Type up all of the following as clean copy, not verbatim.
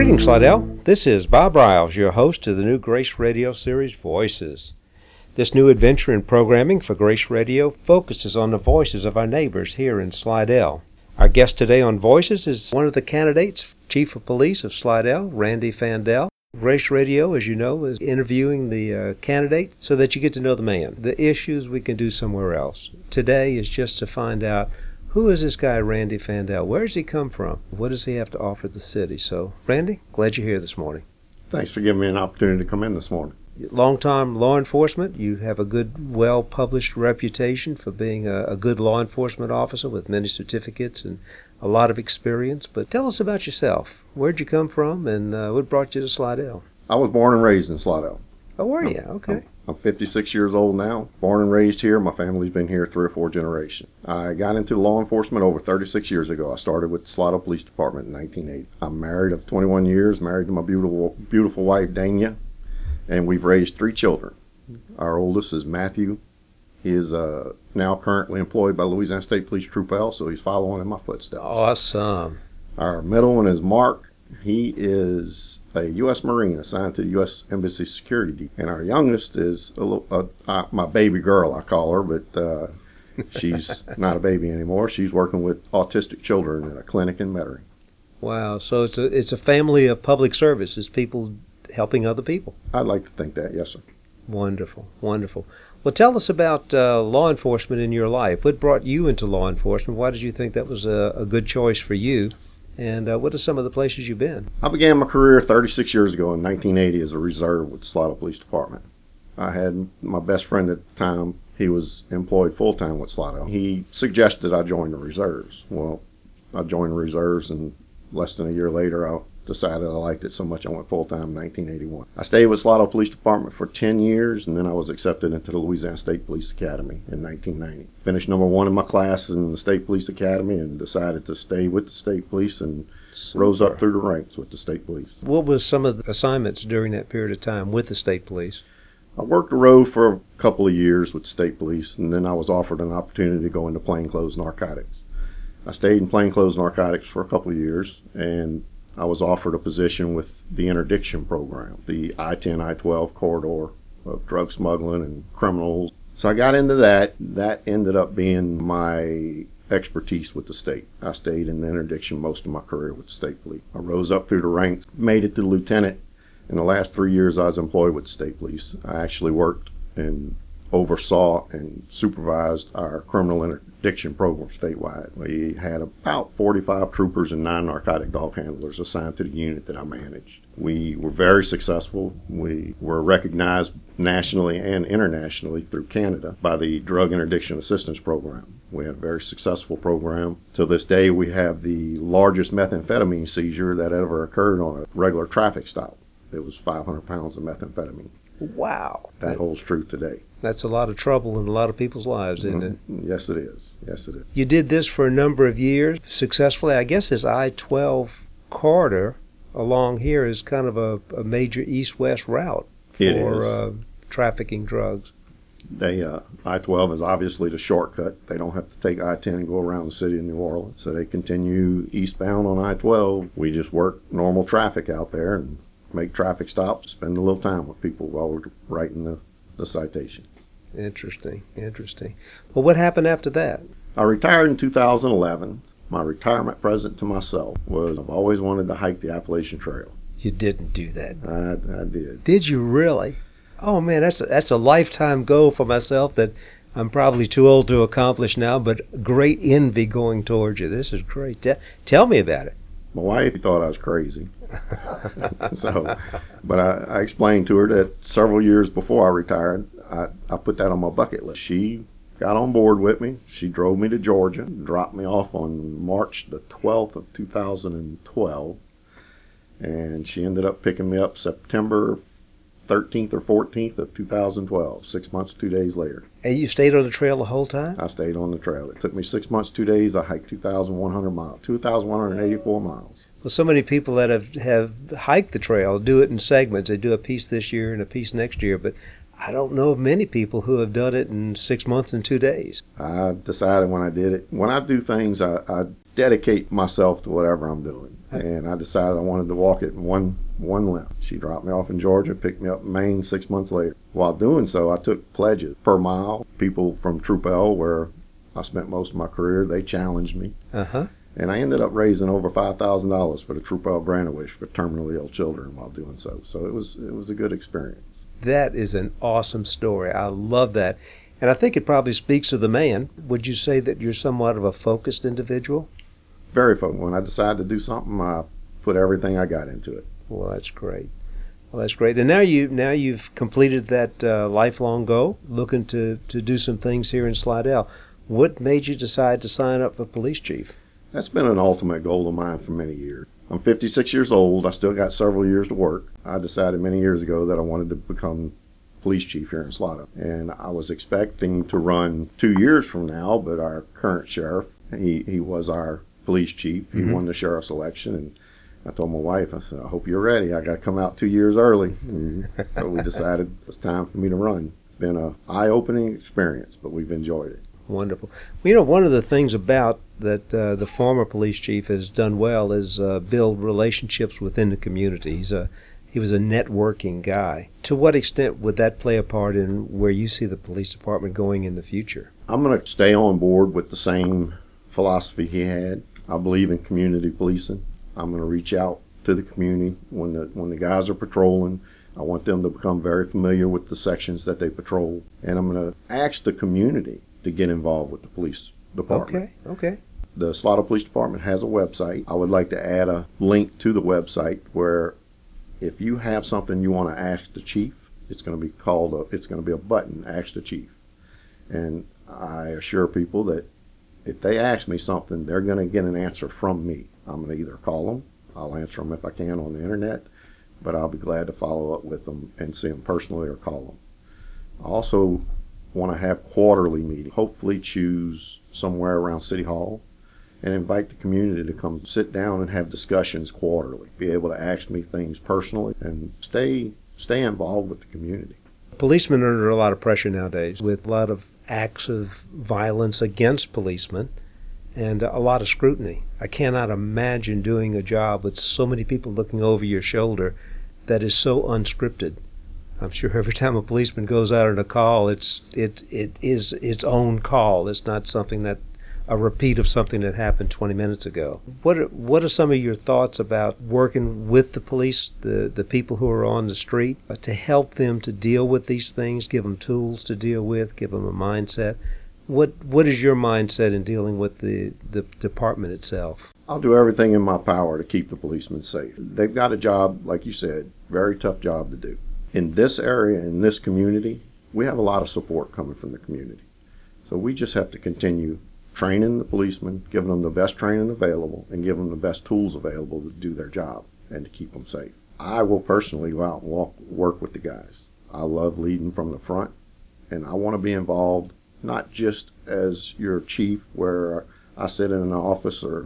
Greetings, Slidell. This is Bob Riles, your host of the new Grace Radio series, Voices. This new adventure in programming for Grace Radio focuses on the voices of our neighbors here in Slidell. Our guest today on Voices is one of the candidates, Chief of Police of Slidell, Randy Fandel. Grace Radio, as you know, is interviewing the candidate so that you get to know the man. The issues we can do somewhere else. Today is just to find out, who is this guy, Randy Fandel? Where does he come from? What does he have to offer the city? So, Randy, glad you're here this morning. Thanks for giving me an opportunity to come in this morning. Long-time law enforcement. You have a good, well-published reputation for being a good law enforcement officer with many certificates and a lot of experience. But tell us about yourself. Where'd you come from, and what brought you to Slidell? I was born and raised in Slidell. Oh, were you? Okay. I'm 56 years old now. Born and raised here. My family's been here 3 or 4 generations. I got into law enforcement over 36 years ago. I started with the Slidell Police Department in 1980. I'm married of 21 years, married to my beautiful wife, Dania, and we've raised 3 children. Our oldest is Matthew. He is now currently employed by Louisiana State Police Troop L, so he's following in my footsteps. Awesome. Our middle one is Mark. He is a U.S. Marine assigned to the U.S. Embassy Security. And our youngest is my baby girl, I call her, but she's not a baby anymore. She's working with autistic children at a clinic in Metairie. Wow. So it's a family of public services, people helping other people. I'd like to think that, yes, sir. Wonderful, wonderful. Well, tell us about law enforcement in your life. What brought you into law enforcement? Why did you think that was a good choice for you? And what are some of the places you've been? I began my career 36 years ago in 1980 as a reserve with the Slidell Police Department. I had my best friend at the time. He was employed full-time with Slidell. He suggested I join the reserves. Well, I joined the reserves, and less than a year later, I decided I liked it so much I went full-time in 1981. I stayed with Slidell Police Department for 10 years, and then I was accepted into the Louisiana State Police Academy in 1990. Finished number 1 in my class in the State Police Academy and decided to stay with the State Police and rose up through the ranks with the State Police. What was some of the assignments during that period of time with the State Police? I worked the road for a couple of years with the State Police, and then I was offered an opportunity to go into plainclothes narcotics. I stayed in plainclothes narcotics for a couple of years, and I was offered a position with the interdiction program, the I-10, I-12 corridor of drug smuggling and criminals. So I got into that. That ended up being my expertise with the state. I stayed in the interdiction most of my career with the State Police. I rose up through the ranks, made it to lieutenant. In the last 3 years I was employed with the State Police. I actually worked and oversaw and supervised our criminal interdiction program statewide. We had about 45 troopers and 9 narcotic dog handlers assigned to the unit that I managed. We were very successful. We were recognized nationally and internationally through Canada by the Drug Interdiction Assistance Program. We had a very successful program. To this day, we have the largest methamphetamine seizure that ever occurred on a regular traffic stop. It was 500 pounds of methamphetamine. Wow. That holds true today. That's a lot of trouble in a lot of people's lives, isn't it? Yes, it is. Yes, it is. You did this for a number of years successfully. I guess this I-12 corridor along here is kind of a major east-west route for trafficking drugs. I-12 is obviously the shortcut. They don't have to take I-10 and go around the city of New Orleans. So they continue eastbound on I-12. We just work normal traffic out there and make traffic stops, spend a little time with people while we're writing the citations. Interesting, interesting. Well, what happened after that? I retired in 2011. My retirement present to myself was I've always wanted to hike the Appalachian Trail. You didn't do that. I did. Did you really? Oh, man, that's a lifetime goal for myself that I'm probably too old to accomplish now, but great envy going towards you. This is great. Tell me about it. My wife thought I was crazy. But I explained to her that several years before I retired, I put that on my bucket list. She got on board with me. She drove me to Georgia, dropped me off on March the 12th of 2012, and she ended up picking me up September 13th or 14th of 2012, 6 months, 2 days later. And you stayed on the trail the whole time? I stayed on the trail. It took me 6 months, 2 days. I hiked 2,100 miles, 2,184 miles. Well, so many people that have hiked the trail do it in segments. They do a piece this year and a piece next year, but I don't know of many people who have done it in 6 months and 2 days. I decided when I did it, when I do things, I dedicate myself to whatever I'm doing. And I decided I wanted to walk it in one limp. She dropped me off in Georgia, picked me up in Maine 6 months later. While doing so, I took pledges per mile. People from Troop L, where I spent most of my career, they challenged me. Uh-huh. And I ended up raising over $5,000 for the Troop L Brand-A-Wish for terminally ill children while doing so. So it was a good experience. That is an awesome story. I love that. And I think it probably speaks to the man. Would you say that you're somewhat of a focused individual? Very focused. When I decide to do something, I put everything I got into it. Well, that's great. Well, that's great. And now you've completed that lifelong goal, looking to do some things here in Slidell. What made you decide to sign up for police chief? That's been an ultimate goal of mine for many years. I'm 56 years old. I still got several years to work. I decided many years ago that I wanted to become police chief here in Slidell. And I was expecting to run 2 years from now, but our current sheriff, he was our police chief. He won the sheriff's election. And I told my wife, I said, I hope you're ready. I got to come out 2 years early. And so we decided it's time for me to run. It's been an eye-opening experience, but we've enjoyed it. Wonderful. Well, you know, one of the things about that the former police chief has done well is build relationships within the community. He was a networking guy. To what extent would that play a part in where you see the police department going in the future? I'm going to stay on board with the same philosophy he had. I believe in community policing. I'm going to reach out to the community when the guys are patrolling. I want them to become very familiar with the sections that they patrol. And I'm going to ask the community to get involved with the police department. Okay. The Slidell Police Department has a website. I would like to add a link to the website where if you have something you want to ask the chief, it's going to be a button, Ask the Chief. And I assure people that if they ask me something, they're going to get an answer from me. I'm going to either call them, I'll answer them if I can on the internet, but I'll be glad to follow up with them and see them personally or call them. I also want to have quarterly meetings, hopefully choose somewhere around City Hall and invite the community to come sit down and have discussions quarterly, be able to ask me things personally and stay involved with the community. Policemen are under a lot of pressure nowadays with a lot of acts of violence against policemen and a lot of scrutiny. I cannot imagine doing a job with so many people looking over your shoulder that is so unscripted. I'm sure every time a policeman goes out on a call, it is its own call. It's not something that a repeat of something that happened 20 minutes ago. What are some of your thoughts about working with the police, the people who are on the street, to help them to deal with these things, give them tools to deal with, give them a mindset? What is your mindset in dealing with the department itself? I'll do everything in my power to keep the policemen safe. They've got a job, like you said, very tough job to do. In this area, in this community, we have a lot of support coming from the community. So we just have to continue training the policemen, giving them the best training available, and giving them the best tools available to do their job and to keep them safe. I will personally go out and work with the guys. I love leading from the front, and I want to be involved, not just as your chief where I sit in an office or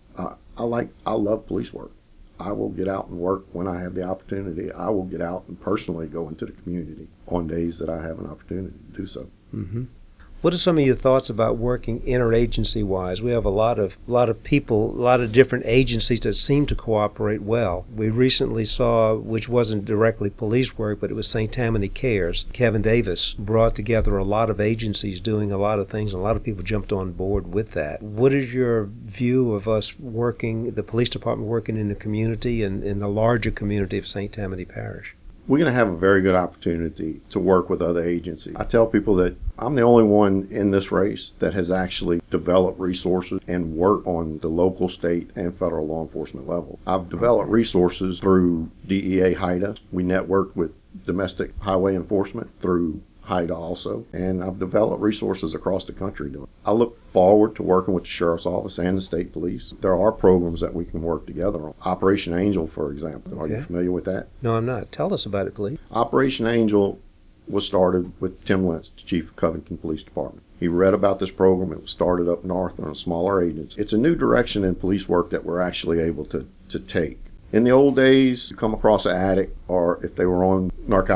I love police work. I will get out and work when I have the opportunity. I will get out and personally go into the community on days that I have an opportunity to do so. Mm-hmm. What are some of your thoughts about working interagency-wise? We have a lot of people, a lot of different agencies that seem to cooperate well. We recently saw, which wasn't directly police work, but it was St. Tammany Cares. Kevin Davis brought together a lot of agencies doing a lot of things, and a lot of people jumped on board with that. What is your view of us working, the police department working in the community and in the larger community of St. Tammany Parish? We're going to have a very good opportunity to work with other agencies. I tell people that I'm the only one in this race that has actually developed resources and worked on the local, state, and federal law enforcement level. I've developed resources through DEA HIDA. We network with domestic highway enforcement through HIDA also, and I've developed resources across the country doing it. I look forward to working with the Sheriff's Office and the state police. There are programs that we can work together on. Operation Angel, for example. Are you familiar with that? No, I'm not. Tell us about it, please. Operation Angel was started with Tim Lentz, Chief of Covington Police Department. He read about this program. It was started up north on a smaller agency. It's a new direction in police work that we're actually able to take. In the old days, you come across an addict, or if they were on narcotics,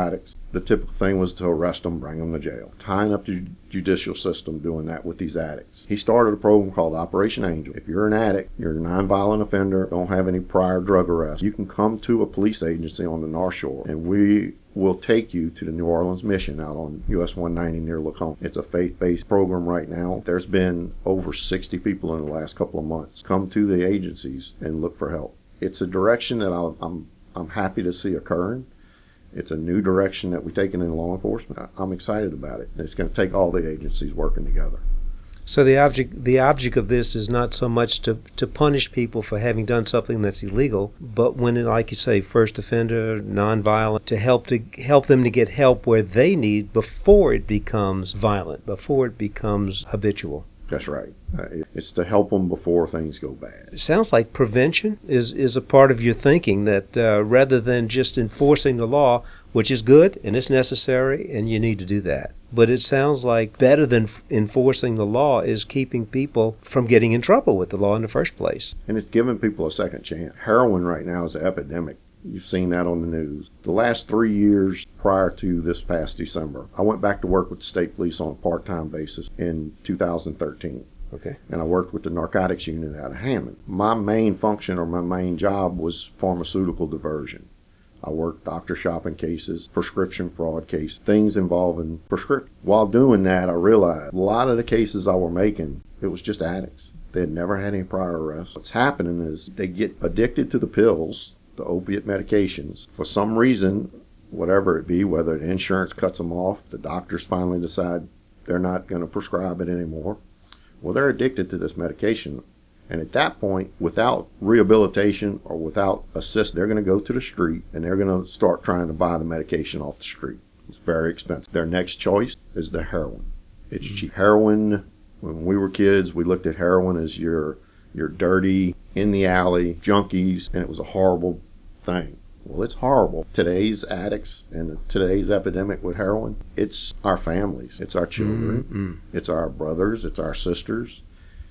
the typical thing was to arrest them, bring them to jail. Tying up the judicial system doing that with these addicts. He started a program called Operation Angel. If you're an addict, you're a nonviolent offender, don't have any prior drug arrests, you can come to a police agency on the North Shore, and we will take you to the New Orleans Mission out on US 190 near Lacombe. It's a faith-based program right now. There's been over 60 people in the last couple of months come to the agencies and look for help. It's a direction that I'm happy to see occurring. It's a new direction that we're taking in law enforcement. I'm excited about it. It's going to take all the agencies working together. So the object of this is not so much to punish people for having done something that's illegal, but when, like you say, first offender, nonviolent, to help them to get help where they need before it becomes violent, before it becomes habitual. That's right. It's to help them before things go bad. It sounds like prevention is a part of your thinking, that rather than just enforcing the law, which is good and it's necessary and you need to do that. But it sounds like better than enforcing the law is keeping people from getting in trouble with the law in the first place. And it's giving people a second chance. Heroin right now is an epidemic. You've seen that on the news. The last 3 years prior to this past December, I went back to work with the state police on a part-time basis in 2013. Okay. And I worked with the narcotics unit out of Hammond. My main function or my main job was pharmaceutical diversion. I worked doctor shopping cases, prescription fraud cases, things involving prescription. While doing that, I realized a lot of the cases I were making, it was just addicts. They had never had any prior arrests. What's happening is they get addicted to the pills, the opiate medications. For some reason, whatever it be, whether the insurance cuts them off, the doctors finally decide they're not going to prescribe it anymore. Well, they're addicted to this medication. And at that point, without rehabilitation or without assist, they're going to go to the street and they're going to start trying to buy the medication off the street. It's very expensive. Their next choice is the heroin. It's cheap. Heroin, when we were kids, we looked at heroin as your dirty, in the alley, junkies, and it was a horrible thing. Well, it's horrible. Today's addicts and today's epidemic with heroin, it's our families, it's our children, it's our brothers, it's our sisters.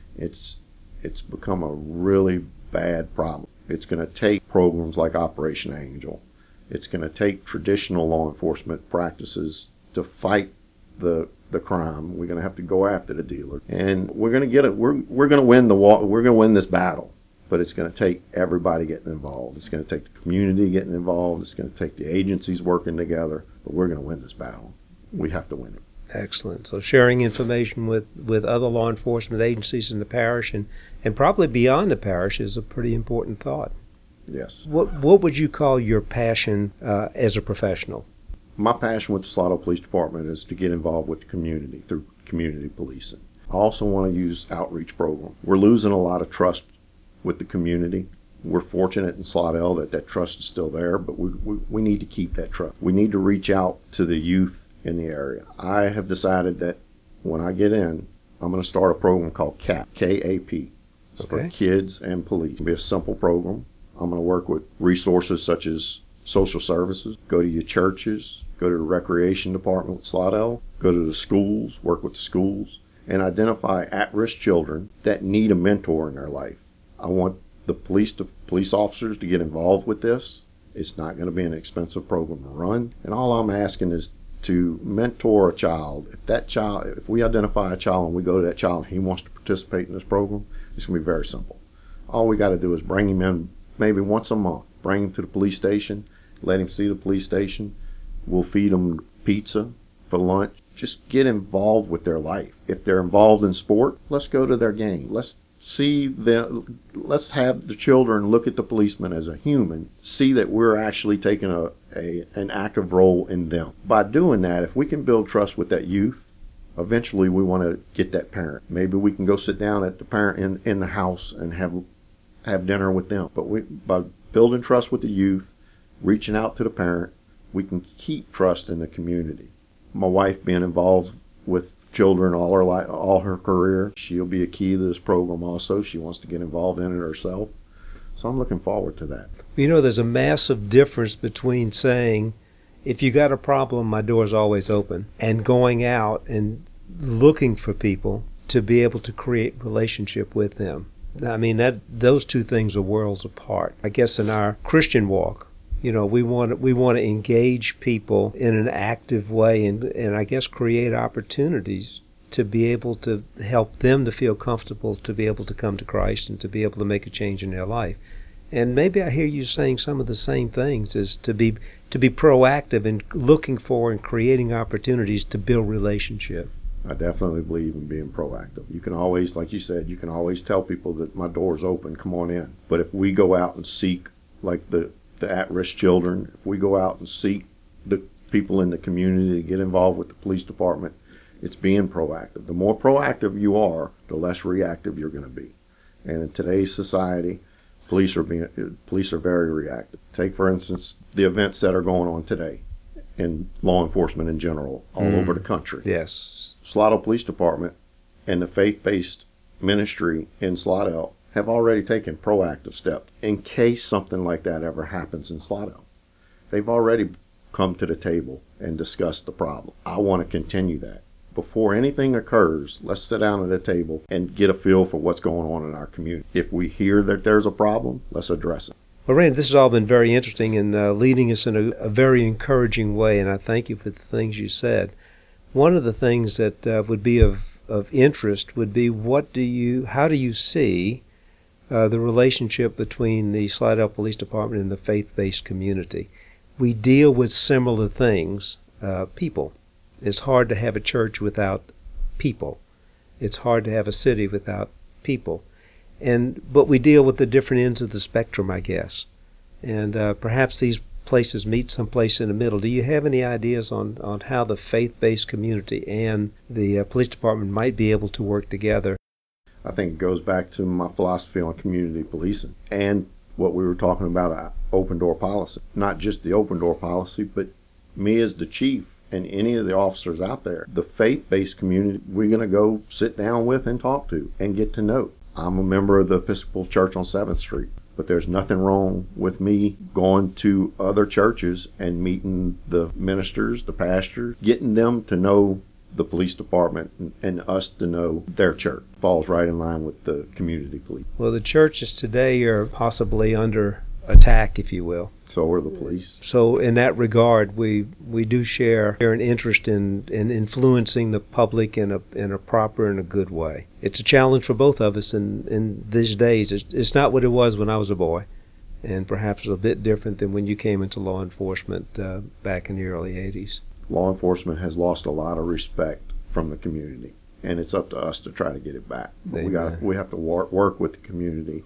It's become a really bad problem. It's going to take programs like Operation Angel. It's going to take traditional law enforcement practices to fight the crime. We're going to have to go after the dealer, and we're going to get it. We're going to win we're going to win this battle. But it's going to take everybody getting involved. It's going to take the community getting involved. It's going to take the agencies working together. But we're going to win this battle. We have to win it. Excellent. So sharing information with other law enforcement agencies in the parish and probably beyond the parish is a pretty important thought. Yes. What would you call your passion as a professional? My passion with the Slidell Police Department is to get involved with the community through community policing. I also want to use outreach programs. We're losing a lot of trust with the community. We're fortunate in Slidell that trust is still there, but we need to keep that trust. We need to reach out to the youth in the area. I have decided that when I get in, I'm going to start a program called CAP, K-A-P. It's for kids and police. It'll be a simple program. I'm going to work with resources such as social services, go to your churches, go to the recreation department with Slidell, go to the schools, work with the schools, and identify at-risk children that need a mentor in their life. I want the police officers to get involved with this. It's not going to be an expensive program to run. And all I'm asking is to mentor a child. If we identify a child and we go to that child and he wants to participate in this program, it's going to be very simple. All we got to do is bring him in maybe once a month, bring him to the police station, let him see the police station. We'll feed him pizza for lunch. Just get involved with their life. If they're involved in sport, let's go to their game. Let's have the children look at the policeman as a human, see that we're actually taking an active role in them. By doing that, if we can build trust with that youth, eventually we want to get that parent. Maybe we can go sit down at the parent in the house and have dinner with them. But by building trust with the youth, reaching out to the parent, we can keep trust in the community. My wife being involved with children all her career, she'll be a key to this program also. She wants to get involved in it herself. So I'm looking forward to that. You know, there's a massive difference between saying, if you got a problem, my door's always open, and going out and looking for people to be able to create relationship with them. I mean, those two things are worlds apart. I guess in our Christian walk, We want to engage people in an active way and I guess create opportunities to be able to help them to feel comfortable to be able to come to Christ and to be able to make a change in their life. And maybe I hear you saying some of the same things, as to be proactive in looking for and creating opportunities to build relationship. I definitely believe in being proactive. You can always, like you said, you can always tell people that my door's open, come on in. But if we go out and seek, like the at-risk children, if we go out and seek the people in the community to get involved with the police department, it's being proactive. The more proactive you are, the less reactive you're going to be. And in today's society, police are very reactive. Take, for instance, the events that are going on today in law enforcement in general, all over the country. Yes. Slidell Police Department and the faith-based ministry in Slidell have already taken proactive steps in case something like that ever happens in Slidell. They've already come to the table and discussed the problem. I want to continue that. Before anything occurs, let's sit down at a table and get a feel for what's going on in our community. If we hear that there's a problem, let's address it. Well, Randy, this has all been very interesting and leading us in a very encouraging way, and I thank you for the things you said. One of the things that would be of interest would be how do you see the relationship between the Slidell Police Department and the faith-based community? We deal with similar things, people. It's hard to have a church without people. It's hard to have a city without people. But we deal with the different ends of the spectrum, I guess. And perhaps these places meet someplace in the middle. Do you have any ideas on how the faith-based community and the police department might be able to work together? I think it goes back to my philosophy on community policing and what we were talking about, open door policy. Not just the open door policy, but me as the chief and any of the officers out there, the faith-based community, we're going to go sit down with and talk to and get to know. I'm a member of the Episcopal Church on 7th Street, but there's nothing wrong with me going to other churches and meeting the ministers, the pastors, getting them to know the police department and us to know their church. Falls right in line with the community police. Well, the churches today are possibly under attack, if you will. So are the police. So in that regard, we do share an interest in influencing the public in a proper and a good way. It's a challenge for both of us in these days. It's not what it was when I was a boy, and perhaps a bit different than when you came into law enforcement back in the early 80s. Law enforcement has lost a lot of respect from the community, and it's up to us to try to get it back. But we have to work with the community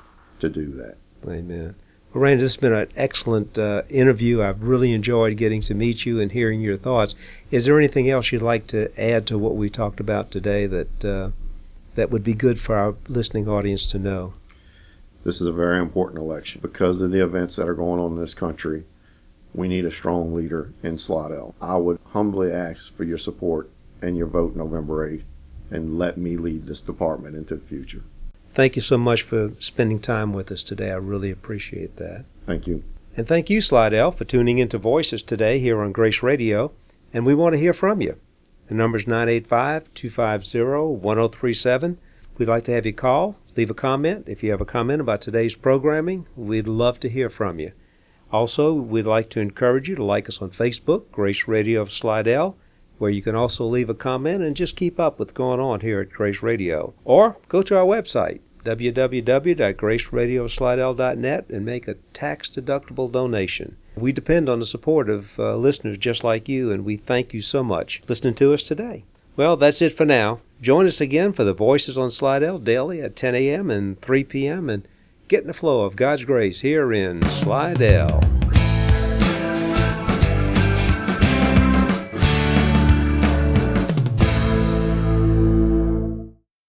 to do that. Amen. Well, Randy, this has been an excellent interview. I've really enjoyed getting to meet you and hearing your thoughts. Is there anything else you'd like to add to what we talked about today that would be good for our listening audience to know? This is a very important election. Because of the events that are going on in this country, we need a strong leader in Slidell. I would humbly ask for your support and your vote November 8th, and let me lead this department into the future. Thank you so much for spending time with us today. I really appreciate that. Thank you. And thank you, Slidell, for tuning into Voices today here on Grace Radio. And we want to hear from you. The number's 985-250-1037. We'd like to have you call, leave a comment. If you have a comment about today's programming, we'd love to hear from you. Also, we'd like to encourage you to like us on Facebook, Grace Radio of Slidell, where you can also leave a comment and just keep up with what's going on here at Grace Radio. Or go to our website, www.graceradioslidell.net, and make a tax-deductible donation. We depend on the support of listeners just like you, and we thank you so much for listening to us today. Well, that's it for now. Join us again for the Voices on Slidell daily at 10 a.m. and 3 p.m. and get in the flow of God's grace here in Slidell.